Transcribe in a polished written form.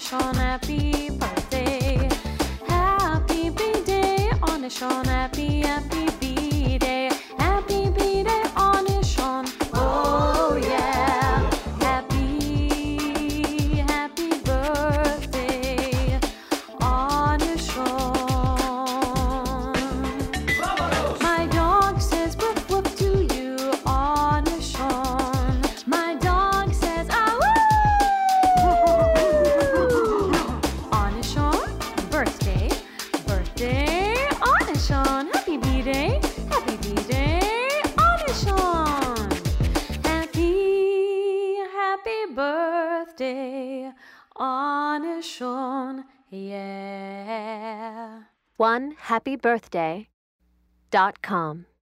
Anishon, happy birthday. Happy B-Day, Anishon, happy B-Day. Happy B-Day, Anishon. Oh yeah. Happy birthday, Anishon. My dog says woof woof to you, Anishon. My dog says ah woo. Anishon, birthday, Anishon. Happy B-Day, Anishon. Happy birthday, Anishon, yeah. OneHappyBirthday.com